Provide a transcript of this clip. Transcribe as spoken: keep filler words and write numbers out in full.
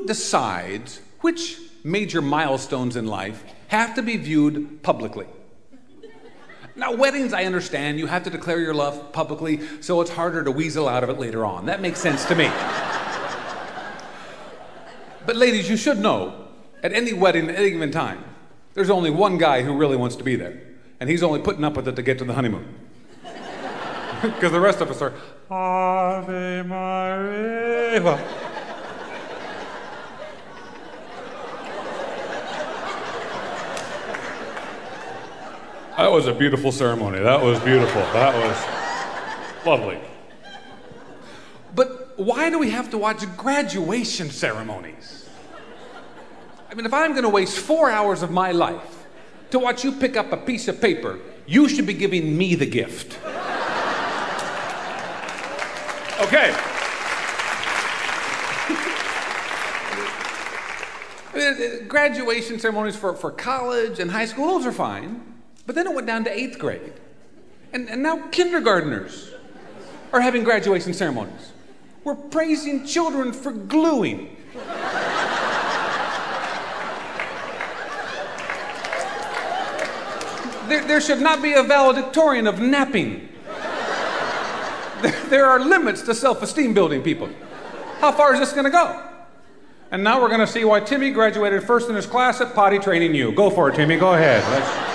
decides which major milestones in life have to be viewed publicly? Now, weddings, I understand, you have to declare your love publicly, so it's harder to weasel out of it later on. That makes sense to me. But ladies, you should know, at any wedding, at any given time, there's only one guy who really wants to be there, and he's only putting up with it to get to the honeymoon. Because the rest of us are, Ave Maria. That was a beautiful ceremony. That was beautiful. That was lovely. But why do we have to watch graduation ceremonies? I mean, if I'm going to waste four hours of my life to watch you pick up a piece of paper, you should be giving me the gift. Okay. Graduation ceremonies for, for college and high school, those are fine. But then it went down to eighth grade. And, and now kindergartners are having graduation ceremonies. We're praising children for gluing. There, there should not be a valedictorian of napping. There, there are limits to self-esteem building, people. How far is this going to go? And now we're going to see why Timmy graduated first in his class at potty training you. Go for it, Timmy. Go ahead. Let's...